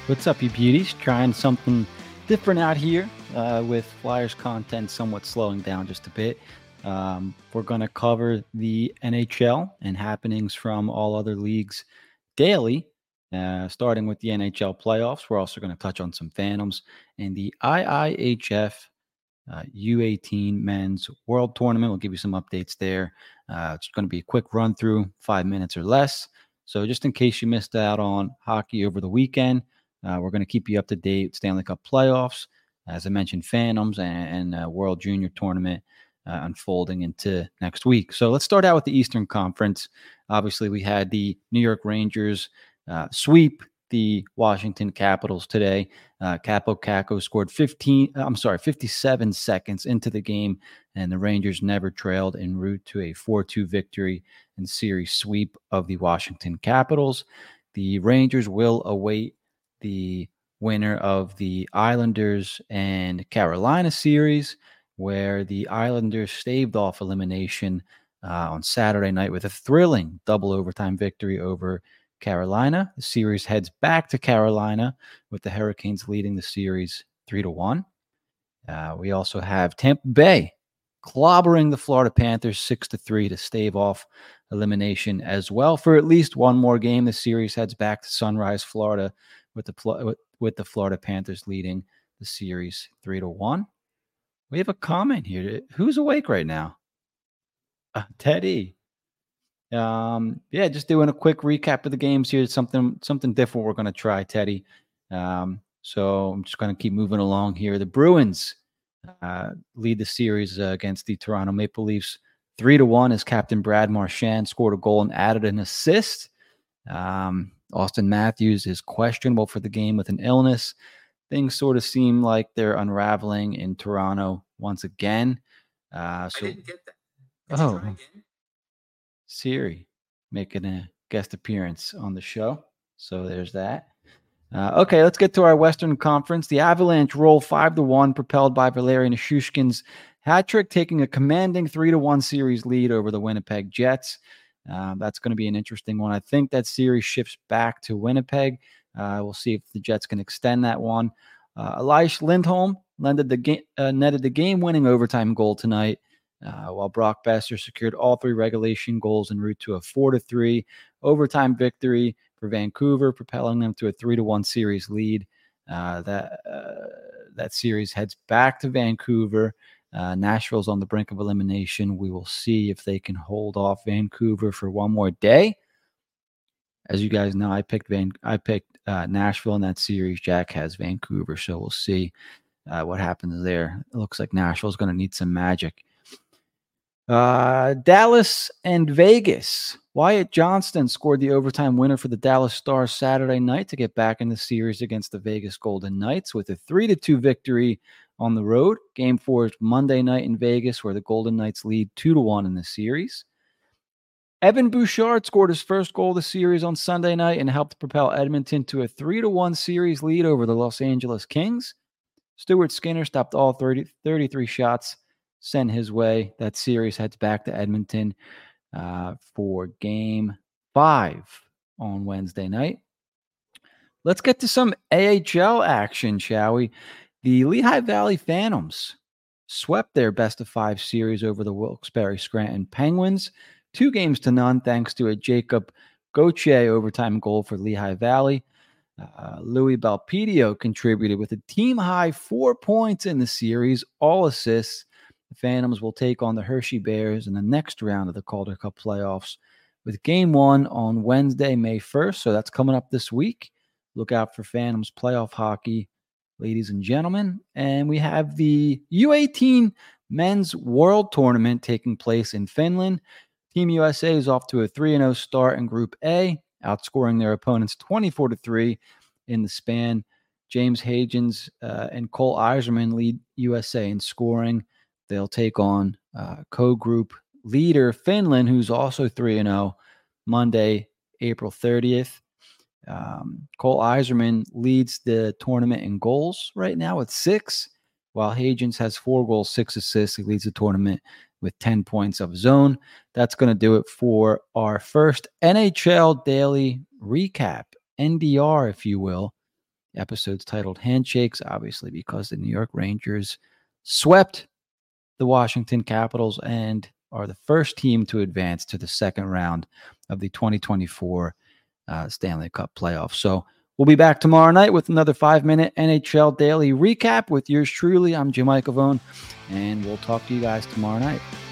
What's up, you beauties? Trying something different out here with Flyers content somewhat slowing down just a bit. We're going to cover the NHL and happenings from all other leagues daily, starting with the NHL playoffs. We're also going to touch on some Phantoms and the IIHF U18 Men's World Tournament. We'll give you some updates there. It's going to be a quick run through, 5 minutes or less. So just in case you missed out on hockey over the weekend, we're going to keep you up to date. Stanley Cup playoffs, as I mentioned, Phantoms and World Junior Tournament unfolding into next week. So let's start out with the Eastern Conference. Obviously, we had the New York Rangers sweep the Washington Capitals today. Capo Caco scored 57 seconds into the game, and the Rangers never trailed en route to a 4-2 victory and series sweep of the Washington Capitals. The Rangers will await the winner of the Islanders and Carolina series, where the Islanders staved off elimination on Saturday night with a thrilling double overtime victory over Carolina. The series heads back to Carolina with the Hurricanes leading the series 3-1. We also have Tampa Bay clobbering the Florida Panthers 6-3 to stave off elimination as well. For at least one more game, the series heads back to Sunrise, Florida, with the Florida Panthers leading the series 3-1. We have a comment here. Who's awake right now? Teddy. Just doing a quick recap of the games here. Something different we're going to try, Teddy. So I'm just going to keep moving along here. The Bruins lead the series against the Toronto Maple Leafs 3-1 as Captain Brad Marchand scored a goal and added an assist. Austin Matthews is questionable for the game with an illness. Things sort of seem like they're unraveling in Toronto once again. I didn't get that. Siri making a guest appearance on the show. So there's that. Okay, let's get to our Western Conference. The Avalanche roll 5-1, propelled by Valeri Nichushkin's hat trick, taking a commanding 3-1 series lead over the Winnipeg Jets. That's going to be an interesting one. I think that series shifts back to Winnipeg. We'll see if the Jets can extend that one. Elias Lindholm netted the game-winning overtime goal tonight, while Brock Besser secured all 3 regulation goals en route to a 4-3 overtime victory for Vancouver, propelling them to a 3-1 series lead. That series heads back to Vancouver. Nashville's on the brink of elimination. We will see if they can hold off Vancouver for one more day. As you guys know, I picked Nashville in that series. Jack has Vancouver, so we'll see what happens there. It looks like Nashville's going to need some magic. Dallas and Vegas. Wyatt Johnston scored the overtime winner for the Dallas Stars Saturday night to get back in the series against the Vegas Golden Knights with a 3-2 victory on the road. Game 4 is Monday night in Vegas, where the Golden Knights lead 2-1 in the series. Evan Bouchard scored his first goal of the series on Sunday night and helped propel Edmonton to a 3-1 series lead over the Los Angeles Kings. Stuart Skinner stopped all 33 shots sent his way. That series heads back to Edmonton for Game 5 on Wednesday night. Let's get to some AHL action, shall we? The Lehigh Valley Phantoms swept their best-of-5 series over the Wilkes-Barre Scranton Penguins, 2-0 thanks to a Jacob Gauthier overtime goal for Lehigh Valley. Louis Belpedio contributed with a team-high 4 points in the series, all assists. The Phantoms will take on the Hershey Bears in the next round of the Calder Cup playoffs with Game 1 on Wednesday, May 1st. So that's coming up this week. Look out for Phantoms playoff hockey, ladies and gentlemen. And we have the U18 Men's World Tournament taking place in Finland. Team USA is off to a 3-0 start in Group A, outscoring their opponents 24-3 in the span. James Hagens and Cole Eiserman lead USA in scoring. They'll take on co-group leader Finland, who's also 3-0, Monday, April 30th. Cole Eiserman leads the tournament in goals right now with 6, while Hagens has 4 goals, 6 assists. He leads the tournament with 10 points of his own. That's going to do it for our first NHL Daily Recap, NDR, if you will. The episode's titled Handshakes, obviously because the New York Rangers swept the Washington Capitals and are the first team to advance to the second round of the 2024 Stanley Cup playoffs. So we'll be back tomorrow night with another 5-minute NHL Daily Recap with yours truly. I'm Jim Icavone, and we'll talk to you guys tomorrow night.